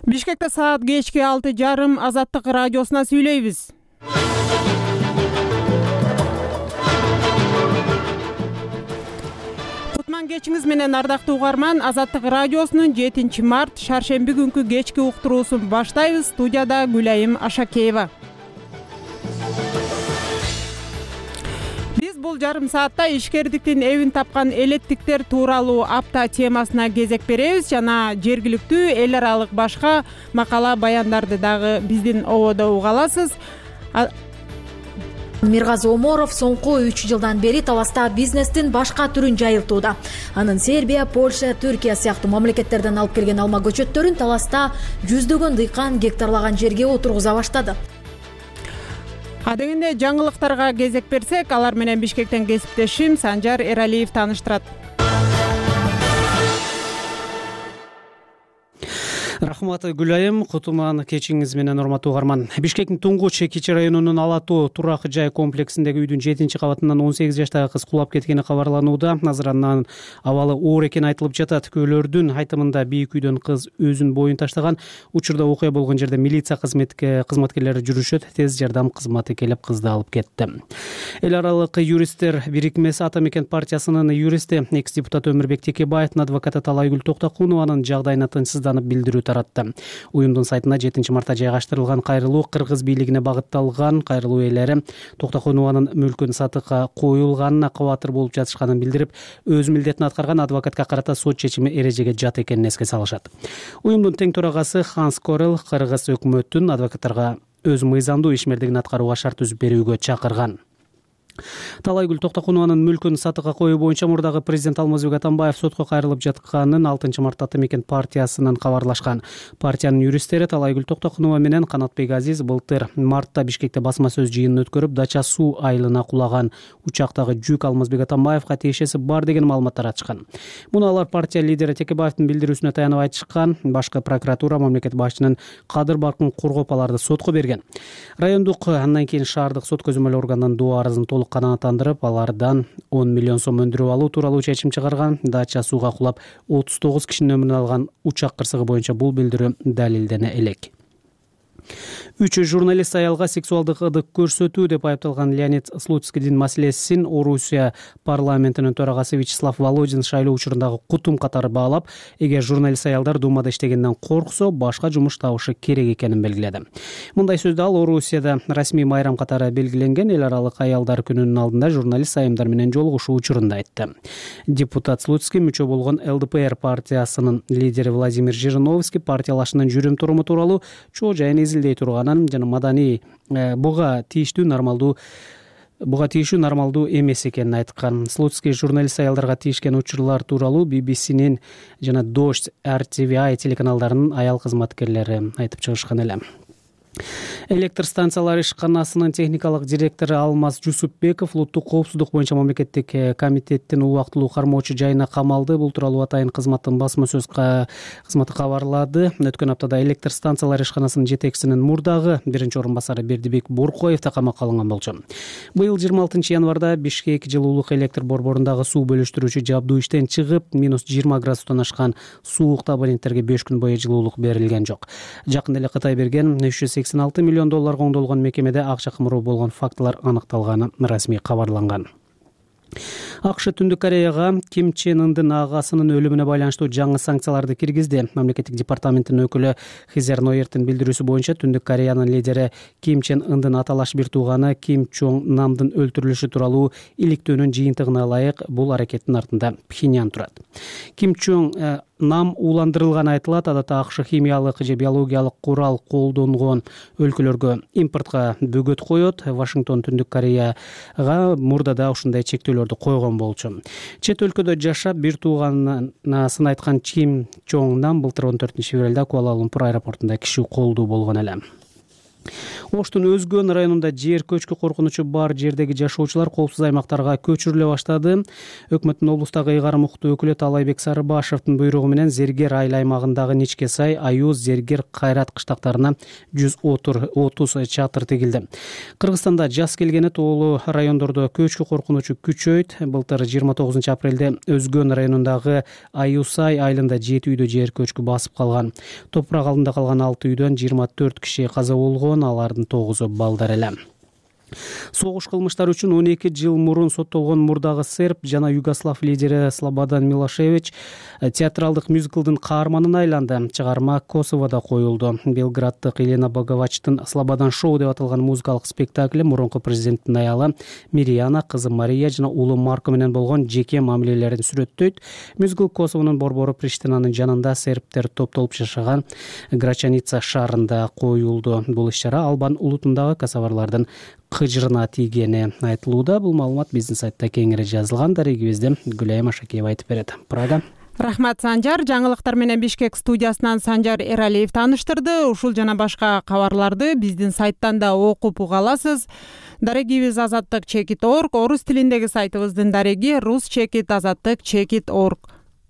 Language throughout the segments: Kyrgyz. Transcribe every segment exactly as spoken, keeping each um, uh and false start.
Бишкекте саат кечки алты жарым Азаттык радиосуна сүйлөйбүз. Кутман кечиңиз менен ардактуу угарман. Азаттык радиосунун жетинчи март шаршемби күнкү кечки уктуруусун баштайбыз. Студияда Гүлайым Ашакеева. Биз бул жарым саатта ишкердиктин эбин тапкан элеттиктер тууралуу апта темасына кезек беребиз жана жергиликтүү эл аралык башка макала баяндарды дагы биздин ободо уга аласыз. Миргазы Оморов соңку үч жылдан бери таласта бизнестин башка түрүн жайылтууда. Анын Сербия, Польша, Түркия сыяктуу мамлекеттерден алып келген алма көчөттөрүн таласта жүздөгөн дыйкан гектарлаган жерге отургуза баштады. Адегенде жаңылыктарга кезек берсек, алар менен Бишкектен кесиптешим Санжар Эралиев тааныштырат. Рахмат Гүлайым, кутман кечиңиз менен урматтуу угарман. Бишкектин Туңгуч Кичи районунун Алатуу турак жай комплексиндеги үйдүн жетинчи кабатынан он сегиз жаштагы кыз кулап кеткени кабарланууда. Азыр анын абалы оор экени айтылып жатат. Күбөлөрдүн айтымында бийик үйдөн кыз өзүнүн боюн таштаган. Учурда окуя болгон жерде милиция кызматкерлери жүрүшөт. Тез жардам кызматы келип кызды алып кетти. Эл аралык юристтер бирикмеси Ата мекен партиясынын юристи экс депутат Өмүрбек Текебаевдин адвокаты Талайгүл Токтокунованын жагдайына тынчсызданып билдирүү таратты. Уюмдун сайтына жетинчи мартта жайгаштырылган кайрылуу кыргыз бийлигине багытталган. Кайрылуу ээлери Токтокунованын мүлкүн сатыкка коюлганына кабатыр болуп жатышканын билдирип, өз милдетин аткарган адвокатка карата сот чечими эрежеге жат экенин эске салышат. Уюмдун тең төрагасы Ханс Корел кыргыз өкмөтүн адвокаттарга өз мыйзамдуу ишмердигин аткарууга шарт түзүп берүүгө чакырган. Талайгүл Токтокунованын мүлкүн сатыкка коюу боюнча мурдагы президент Алмазбек Атамбаев сотко кайрылып жатканын алтынчы мартта Ата мекен партиясынан кабарлашкан. Партиянын юристтери Талайгүл Токтокунова менен Канатбек Азиз былтыр мартта Бишкекте басма сөз жыйынын өткөрүп, Дача суу айылына кулаган учактагы жүк Алмазбек Атамбаевга тиешеси бар деген маалыматтар ачкан. Муну алар партия лидери Текебаевдин билдирүүсүнө таянып айтышкан. Башкы прокуратура мамлекет башчынын кадыр баркын коргоп аларды сотко берген. Райондук, андан кийин шаардык сот көзөмөл органынан доо арызын толук канааттандырып, алардан он миллион сом өндүрүп алуу тууралуу чечим чыгарган. Дача сууга кулап отуз тогуз кишинин өмүрүн алган учак кырсыгы боюнча бул билдирүү далилдене элек. Үч журналист аялга сексуалдык ыдык көрсөтүү деп айыпталган Леонид Слуцкийдин маселесин Орусия парламентинин төрагасы Вячеслав Володин шайлоо учурундагы кутум катары баалап, эгер журналист аялдар Думада иштегенден корксо, башка жумуш табышы керек экенин белгиледи. Мындай сөздү ал Орусияда расмий майрам катары белгиленген эл аралык аялдар күнүнүн алдында журналист айымдар менен жолугушуу учурунда айтты. Депутат Слуцкий мүчө болгон эл дэ пэ эр партиясынын лидери Владимир Жириновский партиялашынын жүрүм туруму тууралуу чоо жайын изилдей турган жана маданий буга тийиштүү нормалдуу буга тийишүү нормалдуу эмес экенин айткан. Слуцкий журналист аялдарга тийишкен учурлар тууралуу би би синин жана Дождь, эр ти ви ай телеканалдарынын аял кызматкерлери айтып чыгышкан эле. Электр станциялар ишканасынын техникалык директору Алмаз Жусупбеков улуттук коопсуздук боюнча мамлекеттик комитеттин убактылуу кармоочу жайына камалды. Бул тууралуу атайын кызматтын басма сөз кызматы кабарлады. Өткөн аптада электр станциялар ишканасынын жетекчисинин мурдагы биринчи орун басары Бердибек Боркоев да камакка алынган болчу. Быйыл жыйырма алтынчы январда Бишкек жылуулук электр борборундагы суу бөлүштүрүүчү жабдуу иштен чыгып, минус жыйырма градустан ашкан суукта абоненттерге беш күн бою жылуулук берилген жок. Жакында эле Кытай берген үч жүз сексен алты миллион долларга оңдолгон мекемеде акча кымыруу болгон фактылар аныкталганы расмий кабарланган. АКШ Түндүк Кореяга Ким Чен Ындын агасынын өлүмүнө байланыштуу жаңы санкцияларды киргизди. Мамлекеттик департаменттин өкүлү Хизер Ноердин билдирүүсү боюнча Түндүк Кореянын лидери Ким Чен Ындын аталаш бир тууганы Ким Чон Намдын өлтүрүлүшү тууралуу иликтөөнүн жыйынтыгына ылайык бул аракеттин артында Пхеньян турат. Ким Чон Нам ууландырылган айтылат. Адатта АКШ химиялык же биологиялык курал колдонгон өлкөлөргө импортко бөгөт коет. Вашингтон Түндүк Кореяга мурда да ушундай чектөөлөрдү койгон болчу. Чет өлкөдө жашап бир тууганасын айткан Ким Чон Нам былтыр он төртүнчү февралда Куала-Лумпур аэропортунда киши колдуу болгон эле. Оштун Өзгөн районунда жер көчкү коркунучу бар жердеги жашоочулар коопсуз аймактарга көчүрүлө баштады. Өкмөттүн облустагы ыйгарым укуктуу өкүлү Талайбек Сарыбашевдин буйругу менен Зергер айыл аймагындагы Ничке Сай, Аюз, Зергер, Кайрат кыштактарына жүз отуз чатыр тигилди. Кыргызстанда жаз келгени тоолуу райондордо көчкү коркунучу күчөйт. Былтыр жыйырма тогузунчу апрелде Өзгөн районундагы Аюсай айылында жети үйдө жер көчкү басып калган. Топурак алдында калган алты үйдөн жыйырма төрт киши каза болгон, алардын тогузу балдар эле. Согуш кылмыштары үчүн он эки жыл мурун соттолгон мурдагы серб жана югослав лидери Слободан Милошевич театралдык мюзиклдин каарманына айланды. Чыгарма Косоводо коюлду. Белграддык Елена Боговачтын Слободан шоу деп аталган музыкалык спектакли мурунку президенттин аялы Мирияна, кызы Мария жана уулу Марко менен болгон жеке мамилелерин сүрөттөйт. Мюзикл Косовонун борбору Приштинанын жанында сербтер топтолуп жашаган Грачаница шаарында коюлду. Бул иш-чара Албан улутундагы касабарлардын кыжырына тийгени айтылууда. Бул маалымат биздин сайтта кеңири жазылган. Дарегибизде Гүлайым Ашакиева айтып берет. Прага. Рахмат, Санжар. Жаңылыктар менен Бишкек студиясынан Санжар Эралиев тааныштырды. Ушул жана башка кабарларды биздин сайттан да окуп уга аласыз. Дарегибиз азаттык чекит точка орг, орус тилиндеги сайтыбыздын дареги рус чекит азаттык чекит точка орг.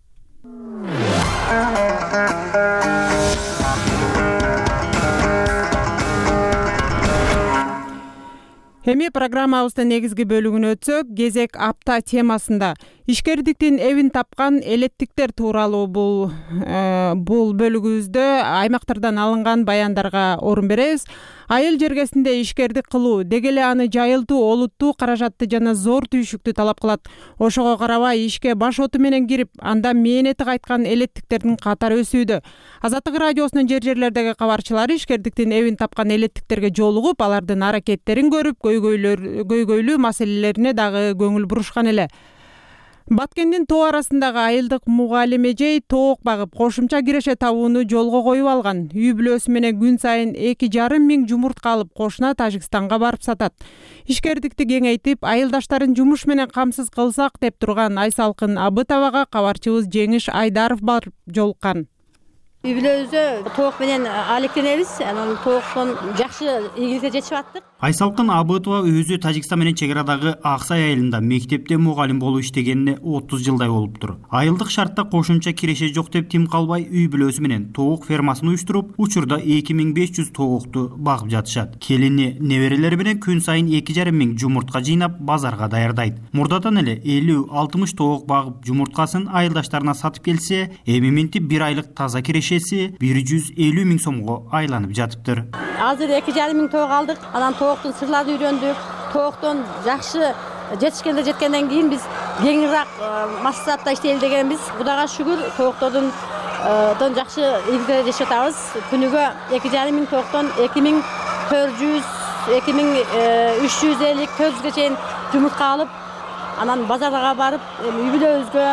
Эми программабыздын негизги бөлүгүнө өтсөк, кезек апта темасында ишкердиктин эбин тапкан элеттиктер тууралуу бул бул бөлүгүбүздө аймактардан алынган баяндарга орун беребиз. Айыл жергесинде ишкердик кылуу деги эле аны жайылтуу олуттуу каражатты жана зор түйшүктү талап кылат. Ошого карабай ишке баш оту менен кирип, анда мээнети кайткан элеттиктердин катары өсүүдө. Азаттык радиосунун жер жерлердеги кабарчылары ишкердиктин эбин тапкан элеттиктерге жолугуп, алардын аракеттерин көрүп, көйгөйлүү маселелерине дагы көңүл бурушкан эле. Баткендин тоо арасындагы айылдык мугалим эжей тоок багып кошумча киреше табууну жолго коюп алган. Үй бүлөсү менен күн сайын эки жарым миң жумуртка алып кошуна Тажикстанга барып сатат. Ишкердикти кеңейтип, айылдаштарын жумуш менен камсыз кылсак деп турган Айсалкын Абытовага кабарчыбыз Жеңиш Айдаров барып жолуккан. Үй бүлөбүздө тоок менен алектенебиз. Анан тооктон жакшы ийгиликке жетишип аттык. Айсалкын Абытова өзү Тажикстан менен чек арадагы Аксай айылында мектепте мугалим болуп иштегенине отуз жылдай болуптур. Айылдык шартта кошумча киреше жок деп тим калбай үй бүлөсү менен тоок фермасын уюштуруп, учурда эки миң беш жүз тоокту багып жатышат. Келини, неберелери менен күн сайын эки жарым миң жумуртка жыйнап базарга даярдайт. Мурдадан эле элүү алтымыш тоок багып жумурткасын айылдаштарына сатып келсе, эми минтип бир айлык таза кирешеси бир жүз элүү миң сомго айланып жатыптыр. Азыр эки жарым миң тоок алдык. Анан тооктун сырларын үйрөндүк. Тооктон жакшы жетишкенде жеткенден кийин биз кеңирээк массатта иштейли дегенбиз. Кудайга шүгүр, тооктордун жакшы ийгиликке жетишип атабыз. Күнүгө эки жарым миң тооктон эки миң төрт жүз, эки миң үч жүз элүү, төрт жүзгө чейин жумуртка алып, анан базарга барып, үй бүлөбүзгө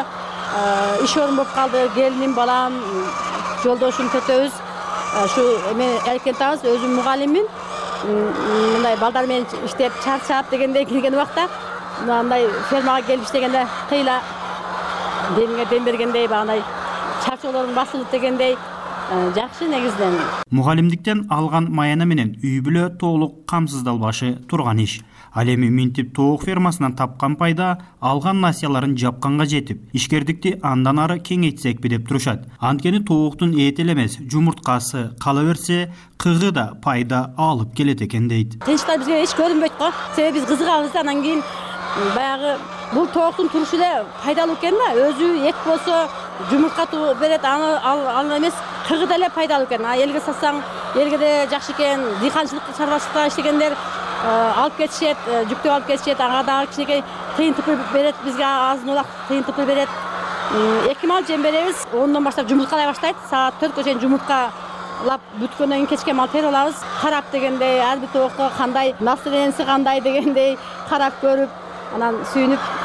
иш орун болуп калды. Келиним, балам, жолдошум төртөөбүз ушу эме эркентабыз. Өзүм мугалиммин. Мындай балдар менен иштеп чарчап дегендей келген убакта мындай фермага келип иштегенде кыйла демге дем бергендей, багындай чарчоолорун басылып дегендей жакшы негизден. Мугалимдиктен алган маяна менен үй бүлө толук камсыздалбашы турган иш. Ал эми минтип тоок фермасынан тапкан пайда алган насыяларын жапканга жетип, ишкердикти андан ары кеңейтсекпи деп турушат. Анткени тооктун эти эле эмес, жумурткасы кала берсе, кыгы да пайда алып келет экен дейт. Тынчтай бизге эч көрүнбөйт го. Себеби биз кызыгабыз да, анан кийин баягы бул тооктун турушу эле пайдалуу экен да. Өзү эт болсо жумуртка берет, аны ал эмес, кыгы деле пайдалуу экен. Элге сатсаң, элге да жакшы экен. Дыйканчылык чарбачылыкта иштегендер алып кетишет, жүктөп алып кетишет. Ага дагы кичинекей тыйын тыпыр берет, бизге азын улак тыйын тыпыр берет. Эки мал жем беребиз. ондон баштап жумурткалай баштайт. Саат төрткө чейин жумурткалап бүткөндөн кийин кечке мал терип алабыз. Карап дегендей, ар бир тоокко кандай настроениясы кандай дегендей карап көрүп, анан сүйүнүп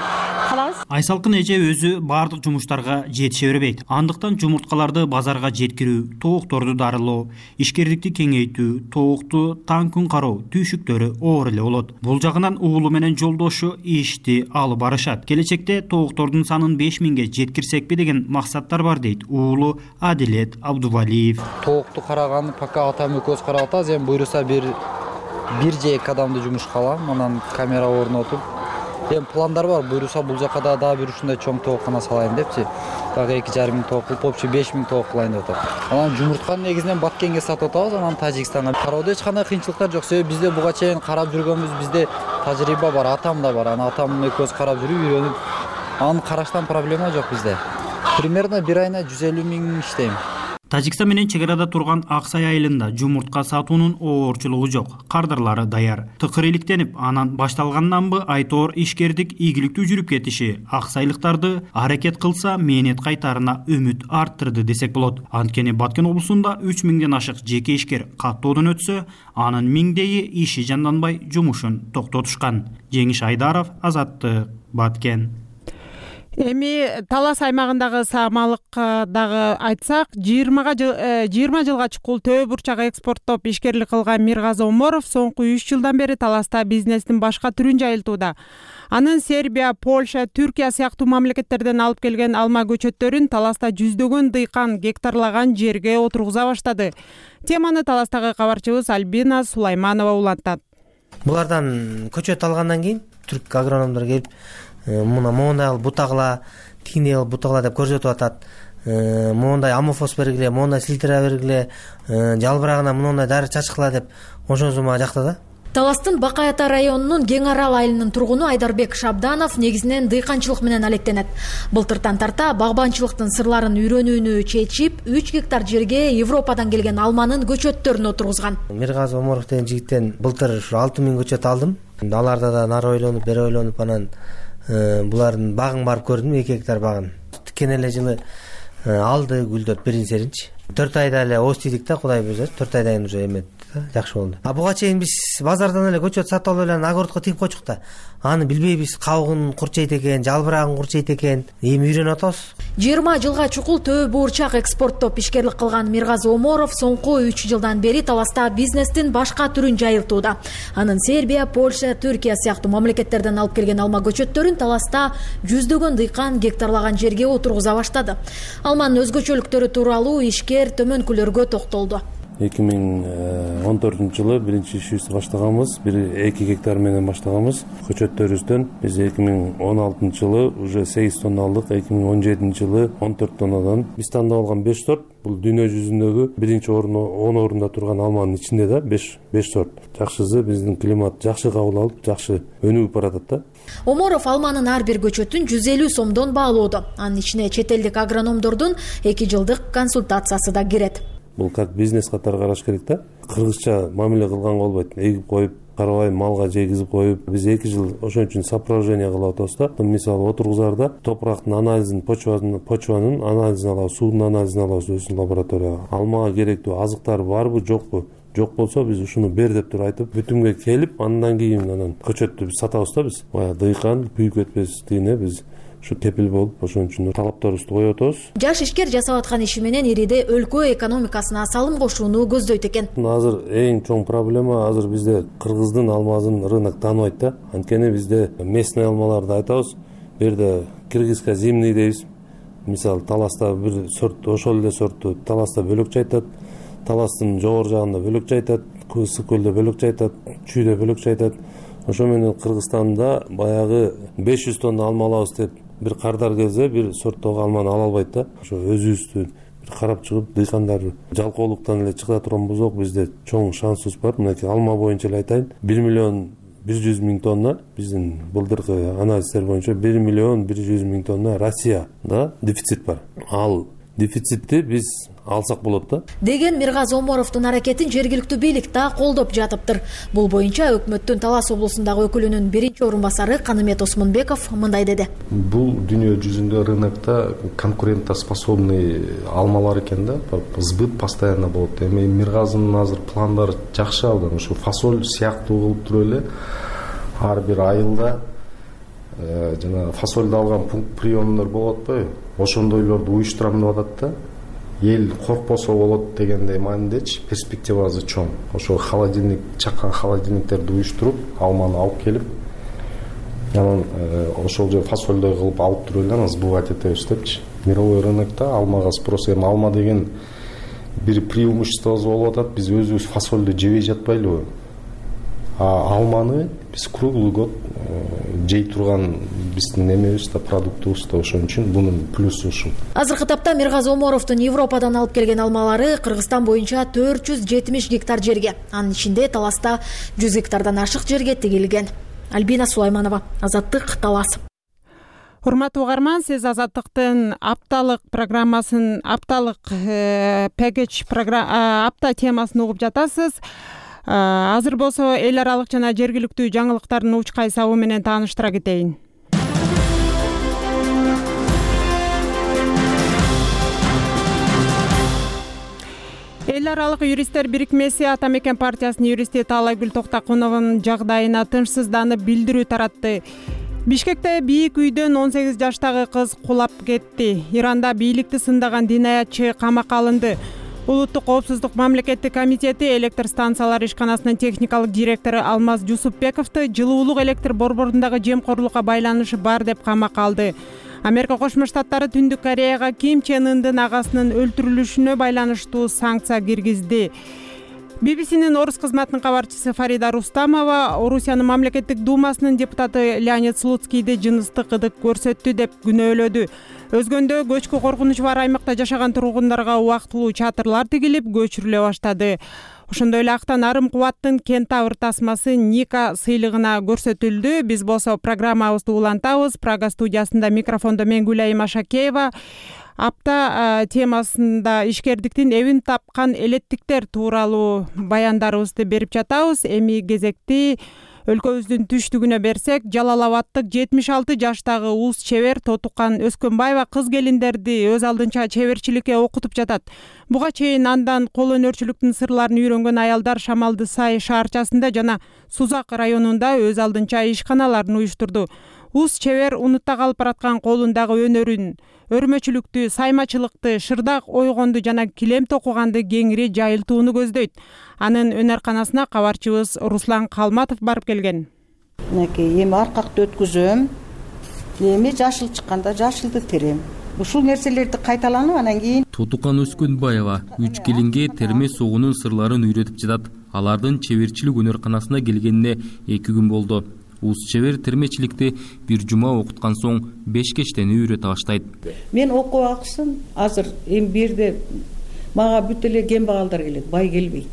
калабыз. Айсалкын эже өзү баардык жумуштарга жетише бербейт. Андыктан жумурткаларды базарга жеткирүү, тоокторду дарылоо, ишкердикти кеңейтүү, тоокту таң күн кароо түйшүктөрү оор эле болот. Бул жагынан уулу менен жолдошу ишти алып барышат. Келечекте тооктордун санын беш миңге жеткирсекпи деген максаттар бар дейт уулу Адилет Абдувалиев. Тоокту караганы пока атам экөөбүз карап атабыз. Эми буйруса бир бир же эки адамды жумушка алам, анан камера орнотуп. Эми пландар бар, буйруса бул жака да дагы бир ушундай чоң тооккана салайын депчи. Дагы эки жарым миң тоок кылып, опчу беш миң тоок кылайын деп атат. Анан жумуртканы негизинен Баткенге сатып атабыз, анан Тажикстанга. Кароодо эч кандай кыйынчылыктар жок. Себеби бизде буга чейин карап жүргөнбүз, бизде тажрыйба бар, атам да бар. Анан атам экөөбүз карап жүрүп, үйрөнүп, анын караштан проблема жок бизде. Примерно бир айына жүз элүү миң иштейм. Тажикстан менен чек арада турган Аксай айылында жумуртка сатуунун оорчулугу жок. Кардарлары даяр. Тыкыр иликтенип, анан башталгандан бы айтоор ишкердик ийгиликтүү жүрүп кетиши аксайлыктарды аракет кылса мээнет кайтарына үмүт арттырды десек болот. Анткени Баткен облусунда үч миңден ашык жеке ишкер каттоодон өтсө, анын миңдейи иши жанданбай жумушун токтотушкан. Жеңиш Айдаров, Азаттык, Баткен. Эми Талас аймагындагы саамалыкдагы айтсак, жыйырма жылга чукул төө бурчак экспорттоп ишкерлик кылган Миргазы Оморов соңку үч жылдан бери Таласта бизнестин башка түрүн жайылтууда. Анын Сербия, Польша, Түркия сыяктуу мамлекеттерден алып келген алма көчөттөрүн Таласта жүздөгөн дыйкан гектарлаган жерге отургуза баштады. Теманы Таластагы кабарчыбыз Альбина Сулайманова улантат. Булардан көчөт алгандан кийин түрк агрономдор келип мына моундай бутагыла, тигиндей бутагыла деп көрсөтүп атат. Моундай амофос бергиле, моундай силтера бергиле, жалбырагына моундай дары чачкыла деп ошонусу мага жактады. Таластын Бакай Ата районунун Кең Арал айылынын тургуну Айдарбек Шабданов негизинен дыйканчылык менен алектенет. Былтыртан тарта багбанчылыктын сырларын үйрөнүүнү чечип, үч гектар жерге Европадан келген алманын көчөттөрүн отургузган. Миргазы Оморов деген жигиттен былтыр алты миң көчөт алдым. Аларда да нары ойлонуп, бери ойлонуп, анан булардын багын барып көрдүм, эки гектар багын. Тикен эле жылы алды, гүлдөт биринчи серинчи. төрт айда эле остидик да, Кудай буйрса, төрт айдан кийин уже эметти да, жакшы болду. А буга чейин биз базардан эле көчөт сатып алып эле огородко тигип койчук да. Аны билбейбиз, кабыгын курчайт экен, жалбырагын курчайт экен. Эми үйрөнүп атабыз. жыйырма жылга чукул төө буурчак экспорттоп ишкерлик кылган Миргазы Оморов соңку үч жылдан бери Таласта бизнестин башка түрүн жайылтууда. Анын Сербия, Польша, Түркия сыяктуу мамлекеттерден алып келген алма көчөттөрүн Таласта жүздөгөн дыйкан гектарлаган жерге отургуза баштады. Алманын өзгөчөлүктөрү тууралуу ишкер төмөнкүлөргө токтолду. эки миң он төртүнчү жылы биринчи ишибизди баштаганбыз. бир эки гектар менен баштаганбыз. Көчөттөрүбүздөн биз эки миң он алтынчы жылы уже сегиз тонна алдык. эки миң он жетинчи жылы он төрт тоннадан. Биз тандап алган беш сорт. Бул дүйнө жүзүндөгү биринчи орун он орунда турган алманын ичинде да беш сорт. Жакшысы биздин климат жакшы кабыл алып, жакшы өнүгүп баратат да. Оморов алманын ар бир көчөтүн жүз элүү сомдон баалоодо. Анын ичине чет элдик агрономдордун эки жылдык консультациясы да кирет. Бул как бизнес катары караш керек да. Кыргызча мамиле кылганга болбойт. Эгип коюп, карабай малга жегизип коюп, биз эки жыл ошон үчүн сопровождение кылып атабыз да. Мисалы отургузарда топурактын анализин, почванын, почванын анализин алабыз, суунун анализин алабыз өзүбүздүн лабораторияга. Алмага керектүү азыктар барбы, жокпу? Жок болсо биз ушуну бер деп туруп айтып, бүтүмгө келип, андан кийин анан көчөттү биз сатабыз да биз. Бая дыйкан күйүп кетпестигине биз ушу тепил болуп, ошон үчүн талаптарыбызды коюп атабыз. Жаш ишкер жасап аткан иши менен ириде өлкө экономикасына салым кошууну көздөйт экен. Азыр эң чоң проблема азыр бизде кыргыздын алмасын рынок тааныбайт да. Анткени бизде местный алмаларды айтабыз. Бу жерде кыргызска зимний дейбиз. Мисалы Таласта бир сорт, ошол эле сортту Таласта бөлөкчө айтат. Таластын жогору жагында бөлөкчө айтат, Ысык көлдө бөлөкчө айтат, Чүйдө бөлөкчө айтат. Ошо менен Кыргызстанда баягы беш жүз тонна алма алабыз деп бир кардар келсе бир сорттогу алманы ала албайт да. Ошо өзүбүздү бир карап чыгып, дыйкандар жалкоолуктан эле чыга турган болсок, бизде чоң шансыбыз бар. Мынакей алма боюнча эле айтайын. бир миллион бир жүз миң тонна биздин былтыркы анализдер боюнча бир миллион бир жүз миң тонна Россияда дефицит бар. Ал дефицитти биз алсак болот да. Деген Миргазы Оморовдун аракетин жергиликтүү бийлик да колдоп жатыптыр. Бул боюнча өкмөттүн Талас облусундагы өкүлүнүн биринчи орун басары Канымет Осмонбеков мындай деди. Бул дүйнө жүзүндө рынокто конкурентоспособный алмалар экен да, сбыт постоянно болот. Эми Миргазынын азыр пландары жакшы, абдан ушу фасоль сыяктуу кылып туруп эле ар бир айылда жана фасолду алган пункт приемдор болот атпайбы, ошондойлорду уюштурам деп атат да. Эл коркпосо болот дегендей маанидечи, перспективасы чоң. Ошо холодильник, чаккан холодильниктерди уюштуруп, алманы алып келип, анан ошол же фасолдой кылып алып туруп эле сбывать этебиз депчи. Мировой рынокто алмага спрос, эми алма деген бир преимуществосу болуп атат, биз өзүбүз фасолду жебей жатпайлыбы? А алманы биз круглый год жей турган биздин немебиз да, продуктубуз да, ошон үчүн бунун плюсу ушул. Азыркы тапта Миргазы Омаровдун Европадан алып келген алмалары Кыргызстан боюнча төрт жүз жетимиш гектар жерге, анын ичинде Таласта жүз гектардан ашык жерге тегилген. Альбина Сулайманова, Азаттык, Талас. Урматтуу угарман, сиз Азаттыктын апталык программасын, апталык пакет апта темасын угуп жатасыз. Азыр болсо эл аралык жана жергиликтүү жаңылыктардын уч кайсабы менен тааныштыра кетейин. Эл аралык юристтер бирикмеси Ата Мекен партиясынын юристи Таалайгүл Токтокуновонун жагдайына тынчсызданып билдирүү таратты. Бишкекте бийик үйдөн он сегиз жаштагы кыз кулап кетти. Иранда бийликти сындаган динаятчы камакка алынды. Улуттук коопсуздук мамлекеттик комитети электр станциялары ишканасынын техникалык директору Алмаз Жусупбековду жылуулук электр борборундағы жемкорлукка байланышы бар деп камакка алды. Америка Кошмо Штаттары Түндүк Кореяга Ким Чен Ындын агасынын өлтүрүлүшүнө байланыштуу санкция киргизди. би би синин орус кызматынын кабарчысы Фарида Рустамова Орусиянын мамлекеттик думасынын депутаты Леонид Слуцкийди жыныстык ыдык көрсөттү деп күнөөлөдү. Өзгөндө көчкү коркунучу бар аймакта жашаган тургундарга убактылуу чатырлар тигилип, көчүрүлө баштады. Ошондой эле актан арым кубаттын Кентавр тасмасы Ника сыйлыгына көрсөтүлдү. Биз болсо программабызды улантабыз. Прага студиясында микрофондо мен Гүлайым Ашакеева. Апта темасында ишкердиктин эбин тапкан элеттиктер тууралуу баяндарыбызды берип жатабыз. Эми кезекти өлкөбүздүн түштүгүнө берсек, Жалал Абадтык жетимиш алты жаштагы уус чебер Тотукан Өскөнбаева кыз келиндерди өз алдынча чеберчиликке окутуп жатат. Буга чейин андан кол өнөрчүлүктүн сырларын үйрөнгөн аялдар Шамалды Сай шаарчасында жана Сузак районунда өз алдынча ишканаларын уюштурду. Уус чебер унутта калып бараткан колундагы өнөрүн, өрмөчүлүктү, саймачылыкты, шырдак ойгонду жана килем токуганды кеңири жайылтууну көздөйт. Анын өнөрканасына кабарчыбыз Руслан Калматов барып келген. Мынакей эми аркакты өткүзөм. Эми жашыл чыкканда жашылды терем. Ушул нерселерди кайталанып анан кийин Тотукан Өскөнбаева үч келинге терме согунун сырларын үйрөтүп жатат. Алардын чеберчилик өнөрканасына келгенине эки күн болду. Уус чебер термечиликти бир жума окуткан соң беш кечтен үйрөтө баштайт. Мен окуп аксын азыр эми бирде мага бүт эле кембагалдар келет, бай келбейт.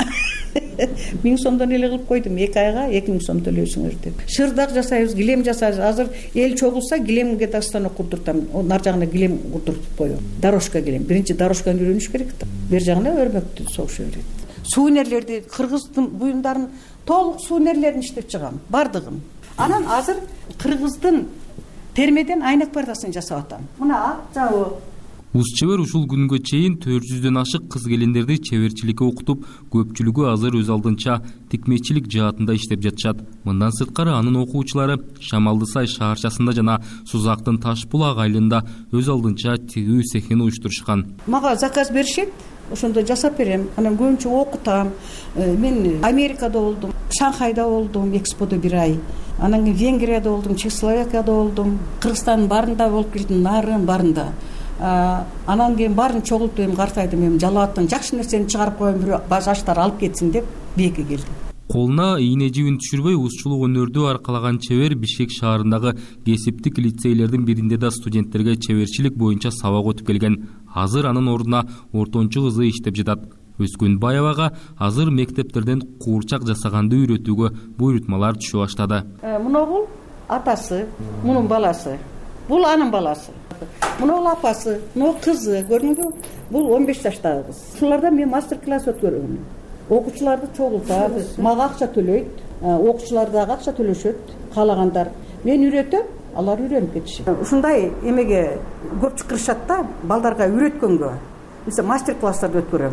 Миң сомдон эле кылып койдум, эки айга эки миң сом төлөйсүңөр деп. Шырдак жасайбыз, килем жасайбыз. Азыр эл чогулса килемге да станок курдуртам. Нар жагына килем курдуртуп коем. Дорожка килем. Биринчи дорожканы үйрөнүш керек да. Бер жагына өрмөктү согушу берет. Суунерлерди, кыргыздын буюмдарын толук суунерлерин иштеп чыгам, бардыгын. Анан азыр кыргыздын термеден айнек пардасын жасап атам. Мына ак жабы. Уус чебер ушул күнгө чейин төрт жүздөн ашык кыз келиндерди чеберчиликке окутуп, көпчүлүгү азыр өз алдынча тикмечилик жаатында иштеп жатышат. Мындан сырткары анын окуучулары Шамалды Сай шаарчасында жана Сузактын Ташбулак айылында өз алдынча тигүү цехин уюштурушкан. Мага заказ беришет, ошондо жасап берем. Анан көбүнчө окутам. Мен Америкада болдум, Шанхайда болдум, эксподо бир ай. Анан кийин Венгрияда болдум, Чехословакияда болдум, Кыргызстандын баарында болуп келдим, нарын баарында. Анан кийин баарын чогултуп эми картайдым, эми Жалал-Абадтан жакшы нерсени чыгарып коем, бирок жаштар алып кетсин деп бийикке келдим. Колуна ийне жибин түшүрбөй уусчулук өнөрдү аркалаган чебер Бишкек шаарындагы кесиптик лицейлердин биринде да студенттерге чеберчилик боюнча сабак өтүп келген. Азыр анын ордуна ортончу кызы иштеп жатат. Өскөнбаевага азыр мектептерден куурчак жасаганды үйрөтүүгө буйрутмалар түшө баштады. Муногул атасы, мунун баласы. Бул анын баласы. Муногул апасы, муну кызы, көрдүңбү? Бул он беш жаштагы кыз. Ушуларда мен мастер-класс өткөрөм. Окуучуларды чогултабыз, мага акча төлөйт, окуучулар дагы акча төлөшөт, каалагандар. Мен үйрөтөм, алар үйрөнүп кетишет. Ушундай эмеге көп чакырышат да, балдарга үйрөткөнгө. Мисалы мастер-класстарды өткөрөм.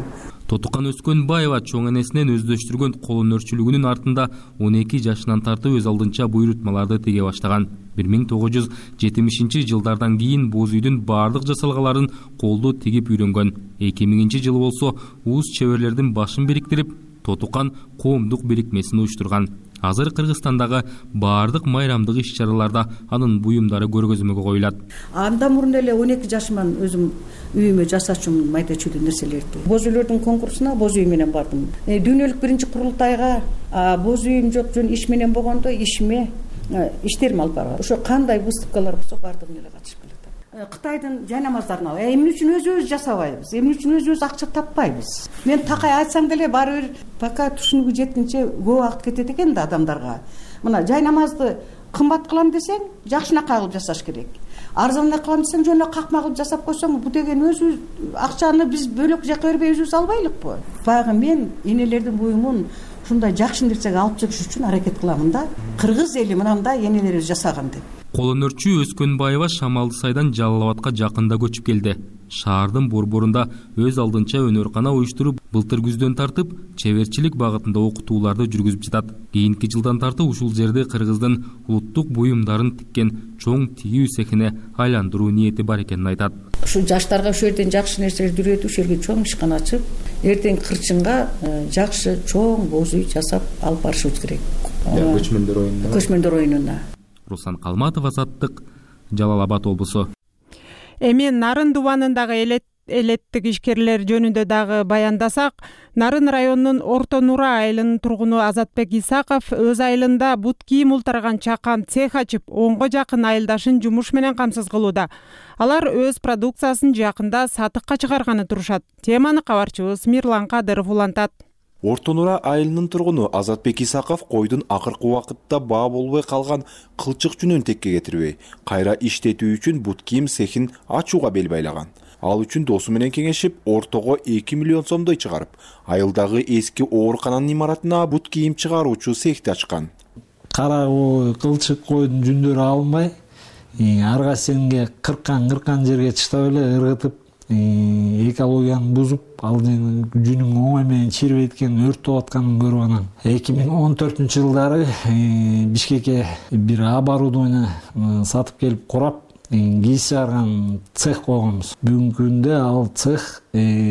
Тотукан Өскөнбаева чоң энесинен өздөштүргөн кол өнөрчүлүгүнүн артында он эки жашынан тартып өз алдынча буйрутмаларды тиге баштаган. бир миң тогуз жүз жетимишинчи жылдардан кийин боз үйдүн бардык жасалгаларын колдо тигип үйрөнгөн. эки миңинчи жылы болсо уус чеберлердин башын бириктирип, Тотукан коомдук бирикмесин уюштурган. Азыр Кыргызстандагы бардык майрамдык иш-чараларда анын буюмдары көргөзмөгө коюлат. Андан мурун эле он эки жашыман өзүм үйүмө жасачумун майда чүйдө нерселерди. Боз үйлөрдүн конкурсуна боз үй менен бардым. Дүйнөлүк биринчи курултайга боз үйүм жок, жөн иш менен болгондо ишиме иштерим алып барган. Ошо кандай выставкалар болсо бардыгын эле катышып келатам. Кытайдын жай намаздарын ал. Эмне үчүн өзүбүз жасабайбыз? Эмне үчүн өзүбүз акча таппайбыз? Мен такай айтсам деле баары бир пока түшүнүгү жеткинче көп убакыт кетет экен да адамдарга. Мына жай намазды кымбат кылам десең, жакшынакай кылып жасаш керек. Арзанак кылам десең, жөн эле какма кылып жасап койсоң, бу деген өзүбүз акчаны биз бөлөк жака бербей өзүбүз албайлыкпы? Баягы мен энелердин буюмун ушундай жакшы нерсеге алып чыгыш үчүн аракет кыламын да. Кыргыз эли мынандай энелерибиз жасаган деп. Кол өнөрчү Өскөнбаева Шамалды сайдан Жалал Абадка жакында көчүп келди. Шаардын борборунда өз алдынча өнөркана уюштуруп, былтыр күздөн тартып чеберчилик багытында окутууларды жүргүзүп жатат. Кийинки жылдан тартып ушул жерди Кыргыздын улуттук буюмдарын тиккен чоң тигүү цехине айландыруу ниети бар экенин айтат. Ушу жаштарга ушул жерден жакшы нерселерди үйрөтүп, ушул жерге чоң ишкана ачып, эртең кырчынга жакшы чоң боз үй жасап алып барышыбыз керек. Көчмөндөр оюнуна. Көчмөндөр оюнуна. Руслан Калматов, Азаттык, Жалал Абад облусу. Эми Нарын дубанындагы элет элеттик ишкерлер жөнүндө дагы баяндасак, Нарын районунун Орто Нура айылынын тургуну Азатбек Исаков өз айылында бут кийим ултырган чакан цех ачып, онго жакын айылдашын жумуш менен камсыз кылууда. Алар өз продукциясын жакында сатыкка чыгарганы турушат. Теманы кабарчыбыз Мирлан Кадыров улантат. Орто Нура айылынын тургуну Азатбек Исаков койдун акыркы убакытта баа болбой калган кылчык жүнүн текке кетирбей, кайра иштетүү үчүн бут кийим цехин ачууга бел байлаган. Ал үчүн досу менен кеңешип, ортого эки миллион сомдой чыгарып, айылдагы эски оорукананын имаратына бут кийим чыгаруучу цехти ачкан. Кара кылчык койдун жүндөрү алынбай, ар кайсынга кыркан кыркан жерге чыштап эле ыргытып, экологияны бузуп, ал жүнүн оңой менен чирибей эткенин, өрттөп атканын көрүп анан эки миң он төртүнчү жылдары Бишкекке бир оборудование сатып келип курап, кийиз чыгарган цех койгонбуз. Бүгүнкү күндө ал цех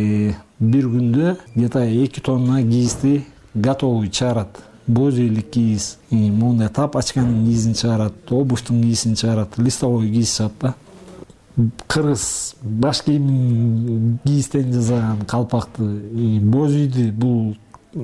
бир күндө где-то эки тонна кийизди готовый чыгарат. Боз үйлүк кийиз, мондай тапочканын кийизин чыгарат, обувтун кийизин чыгарат, листовой кийиз чыгат да. Кыргыз баш кийимин кийизден жасаган калпакты, боз үйдү бул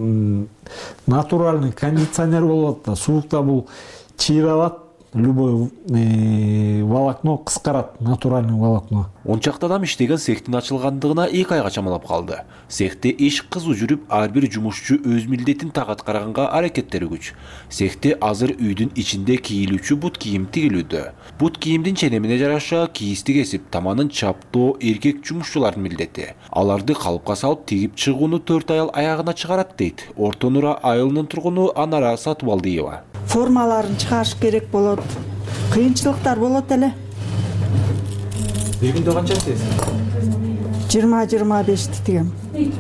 натуральный кондиционер болот да, суукта бул чыйып алат, любой волокно кыскарат, натуральный волокно. Он чакты адам иштеген цехтин ачылгандыгына эки айга чамалап калды. Цехте иш кызуу жүрүп, ар бир жумушчу өз милдетин так аткарганга аракеттери күч. Цехте азыр үйдүн ичинде кийилүүчү бут кийим тигилүүдө. Бут кийимдин ченемине жараша кийизди кесип, таманын чаптоо эркек жумушчулардын милдети. Аларды калыпка салып тигип чыгууну төрт аял аягына чыгарат дейт Орто Нура айылынын тургуну Анара Сатыбалдиева. Формаларын чыгарыш керек болот. Кыйынчылыктар болот эле. Бир күндө канча тигесиз? жыйырма жыйырма бешти тигем.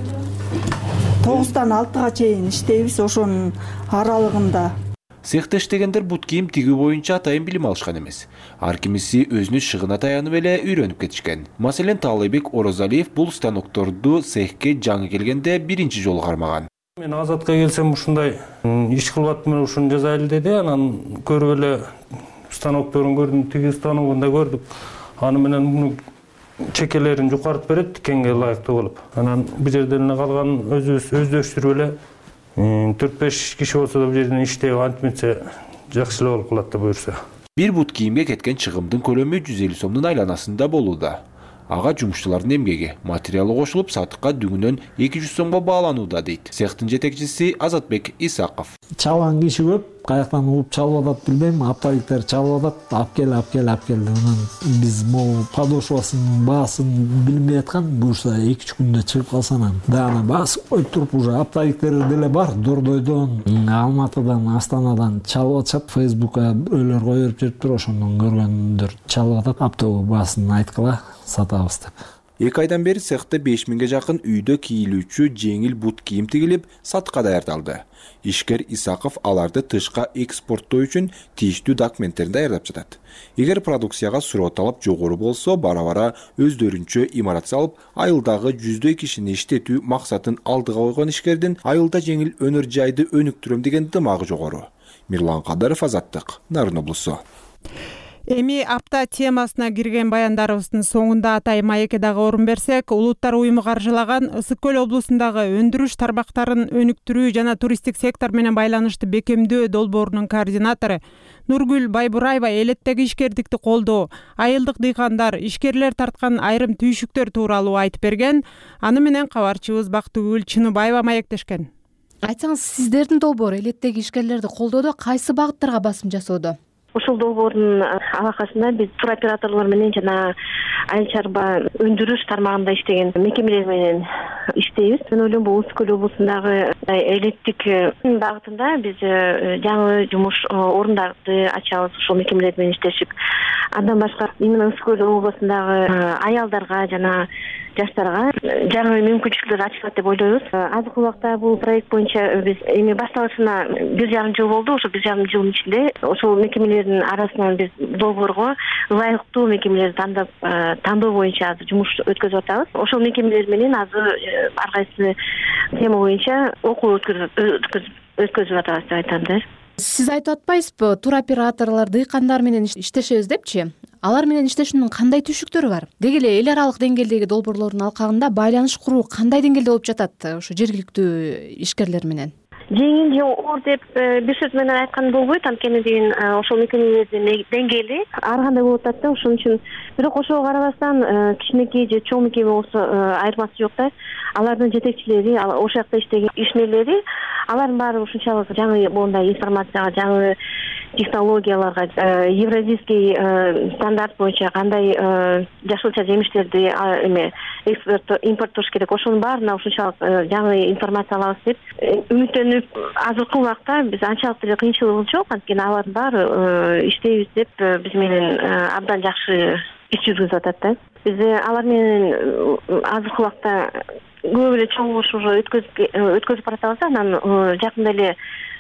тогуздан алтыга чейин иштейбиз, ошонун аралыгында. Цехте иштегендер бут кийим тигүү боюнча атайын билим алышкан эмес. Ар кимиси өзүнүн шыгына таянып эле үйрөнүп кетишкен. Маселен, Таалайбек Орозалиев бул станокторду цехке жаңы келгенде биринчи жолу кармаган. Мен Азатка келсем ушундай иш кылып аттым, ушуну жасайлы деди. Анан көрүп эле станокторун көрдүм, тиги станогун да көрдүк. Аны менен муну чекелерин жукартып берет, тикенге ылайыктуу болуп. Анан бул жерден калган өзүбүз өздөштүрүп эле төрт беш киши болсо да бул жерден иштеп антмитсе жакшы эле болуп калат да буюрса. Бир бут кийимге кеткен чыгымдын көлөмү жүз элүү сомдун айланасында болууда. Ага жумушчулардын эмгеги, материалы кошулуп сатыкка дүңүнөн эки жүз сомго бааланууда дейт цехтин жетекчиси Азатбек Исаков. Чалган киши көп, каяктан уруп чалып атат билбейм, апталиктер чалып атат, ап кел, ап кел, ап кел. Анан биз могу подошвасын, баасын билбей аткан, буюрса эки үч күндө чыгып калса анан дагы баасы коюп туруп уже апталиктер деле бар, Дордойдон, Алматыдан, Астанадан чалып атышат, Фейсбукка бирөөлөр коюп бериптир, ошондон көргөндөр чалып атат, аптабы баасын айткыла сатабыз деп. эки айдан бери цехте беш миңге жакын үйдө кийилүүчү жеңил бут кийим тигилип сатыкка даярдалды. Ишкер Исаков аларды тышка экспорттоо үчүн тийиштүү документтерин даярдап жатат. Эгер продукцияга суроо талап жогору болсо, бара-бара өздөрүнчө имарат салып, айылдагы жүздөй кишини иштетүү максатын алдыга койгон ишкердин айылда жеңил өнөр жайды өнүктүрөм деген дымагы жогору. Мирлан Кадыров, Азаттык, Нарын облусу. Эми апта темасына кирген баяндарыбыздын соңунда Атай маекке дагы орун берсек, Улуттар уюму каржылаган Ысык көл облусундагы өндүрүш тармактарын өнүктүрүү жана туристтик сектор менен байланышты бекемдөө долбоорунун координатору Нургүл Байбураева элеттеги ишкердикти колдоо, айылдык дыйкандар, ишкерлер тарткан айрым түйшүктөр тууралуу айтып берген. Аны менен кабарчыбыз Бактыгүл Чыныбаева маектешкен. Айтсаңыз, сиздердин долбоор элеттеги ишкерлерди колдоодо кайсы багыттарга басым жасоодо? Ушул долбоордун алакасында биз туроператорлор менен жана айыл чарба өндүрүш тармагында иштеген мекемелер менен иштейбиз. Мен ойлойм, бул Ысык көл облусундагы элеттик багытында биз жаңы жумуш орундарды ачабыз, ушул мекемелер менен иштешип. Андан башка именно Ысык көл облусундагы аялдарга жана жаштарга жаңы мүмкүнчүлүктөр ачылат деп ойлойбуз. Азыркы убакта бул проект боюнча биз эми башталышына бир жарым жыл болду. Ошол бир жарым жылдын ичинде ошол мекемелердин арасынан биз долбоорго ылайыктуу мекемелерди тандап тандоо боюнча азыр жумуш өткөзүп атабыз. Ошол мекемелер менен азыр ар кайсы тема боюнча окуу өткөзүп атабыз деп айтам да. Сиз айтып атпайсызбы, туроператорлор, дыйкандар менен иштешебиз депчи? Алар менен иштешүүнүн кандай түйшүктөрү бар? Деги эле эл аралык деңгээлдеги долбоорлордун алкагында байланыш куруу кандай деңгээлде болуп жатат ушу жергиликтүү ишкерлер менен? Жеңил же оор деп бир сөз менен айткан болбойт, анткени деген ошол мекемелердин деңгээли ар кандай болуп атат да. Ошон үчүн бирок ошого карабастан кичинекей же чоң мекеме болсо айырмасы жок да. Алардын жетекчилери, ошол жакта иштеген ишмерлери, алардын баары ушунчалык жаңы моундай информацияга, жаңы технологияларга, евразийский стандарт боюнча кандай жашылча жемиштерди эме экспорт импорттош керек, ошонун баарына ушунчалык жаңы информация алабыз деп үмүттөнүп, азыркы убакта биз анчалык деле кыйынчылыгыбыз жок, анткени алардын баары иштейбиз деп биз менен абдан жакшы иш жүргүзүп атат да. Биз алар менен азыркы убакта көп эле чогулуш өткөзүп баратабыз. Анан жакында эле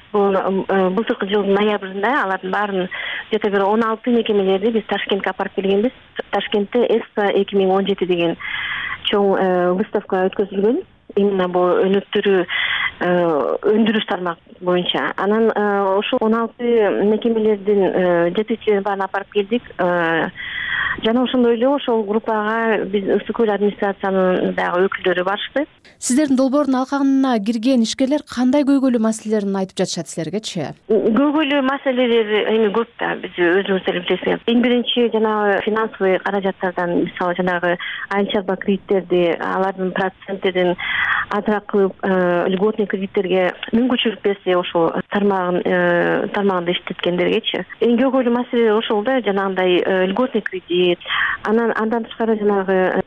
былтыркы жылдын ноябрында алардын баарын где-то бир он алты мекемелерди биз Ташкентке алып барып келгенбиз. Ташкентте Экспо эки миң он жети деген чоң выставка өткөзүлгөн. Именно бул өнүктүрүү өндүрүш тармак боюнча. Анан ошол он алты мекемелердин жетекчилерин баарын алып барып келдик. Жана ошондой эле ошол группага биз Ысык көл администрациянын дагы өкүлдөрү барышты. Сиздердин долбоордун алкагына кирген ишкерлер кандай көйгөйлүү маселелерин айтып жатышат силергечи? Көйгөйлүү маселелер эми көп да, биз өзүңүз деле билесиңер. Эң биринчи жанагы финансовый каражаттардан, мисалы жанагы айыл чарба кредиттерди, алардын проценттерин азыраак кылып, льготный кредиттерге мүмкүнчүлүк берсе, ошол тармагын тармагында иштеткендергечи. Эң көйгөйлүү маселе ошол да, жанагындай льготный кредит. Анан андан тышкары жанагы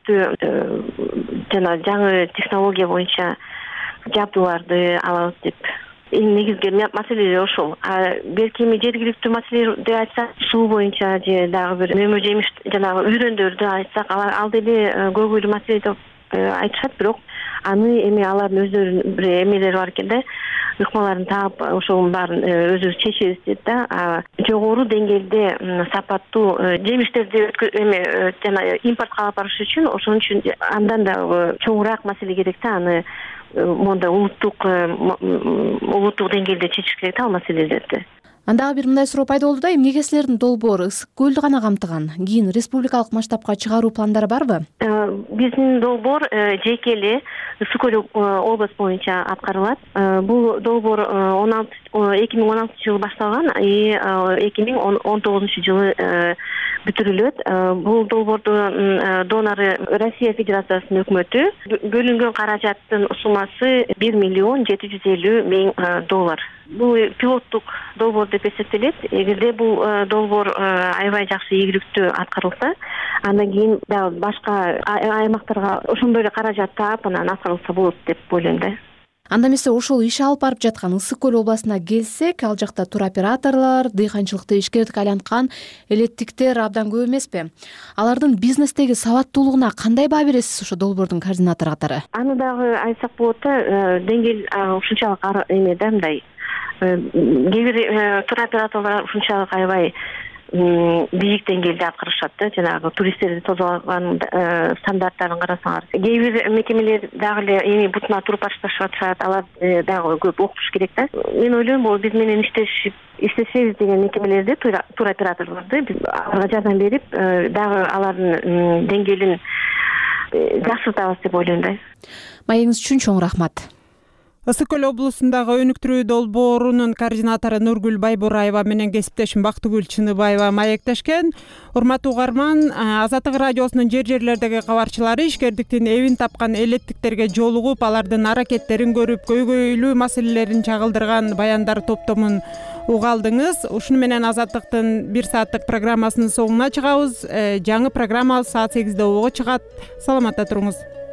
керектүү жана жаңы технология боюнча жабдууларды алабыз деп. Эң негизги маселе ошол. А белки жергиликтүү маселелерди айтсак, суу боюнча же дагы бир мөмө жемиш жанагы үйрөндөрдү айтсак, ал деле көйгөйлүү маселе деп айтышат, бирок аны эми алардын өздөрүнүн бир эмелери бар экен да. Ыкмаларын таап, ошонун баарын өзүбүз чечебиз дейт да. Жогору деңгээлде сапаттуу жемиштерди эме жана импортко алып барыш үчүн, ошон үчүн андан да чоңураак маселе керек да. Аны монда улуттук улуттук деңгээлде чечиш керек да ал маселелерди. Андагы бир мындай суроо пайда болду да, эмнеге силердин долбоор Ысык көлдү гана камтыган? Кийин республикалык масштабка чыгаруу пландары барбы? Биздин долбоор жеке эле Ысык көл облус боюнча аткарылат. Бул долбоор эки миң он алтынчы жылы башталган, эки миң он тогузунчу жылы бүтүрүлөт. Бул долбоордун донору Россия Федерациясынын өкмөтү. Бөлүнгөн каражаттын суммасы бир миллион жети жүз элүү миң доллар. Бул пилоттук долбоор деп эсептелет. Эгерде бул долбоор аябай жакшы ийгиликтүү аткарылса, андан кийин дагы башка аймактарга ошондой эле каражат таап, анан аткарылса болот деп ойлойм да. анда эмесе ошол иш алып барып жаткан Ысык көл областына келсек, ал жакта туроператорлор, дыйканчылыкты ишкердикке айланткан элеттиктер абдан көп эмеспи? Алардын бизнестеги сабаттуулугуна кандай баа бересиз ошо долбоордун координатору катары? Аны дагы айтсак болот да, деңгээл ушунчалык эме да, мындай. Кээ бир туроператорлор ушунчалык аябай бийик деңгээлде аткарышат да, жанагы туристтерди тозголаган стандарттарын карасаңар. Кээ бир мекемелер дагы эле эми бутуна туруп башташып атышат, алар дагы көп окутуш керек да. Мен ойлойм, бул биз менен иштешип иштешебиз деген мекемелерди, туроператорлорду биз аларга жардам берип, дагы алардын деңгээлин жакшыртабыз деп ойлойм да. Маегиңиз үчүн чоң рахмат. Ысык көл облусундагы өнүктүрүү долбоорунун координатору Нургүл Байбураева менен кесиптешим Бактыгүл Чыныбаева маектешкен. Урматтуу угарман, Азаттык радиосунун жер жерлердеги кабарчылары ишкердиктин эбин тапкан элеттиктерге жолугуп, алардын аракеттерин көрүп, көйгөйлүү маселелерин чагылдырган баяндар топтомун уга алдыңыз. Ушуну менен Азаттыктын бир сааттык программасынын соңуна чыгабыз. Жаңы программабыз саат сегизде ого чыгат. Саламатта туруңуз.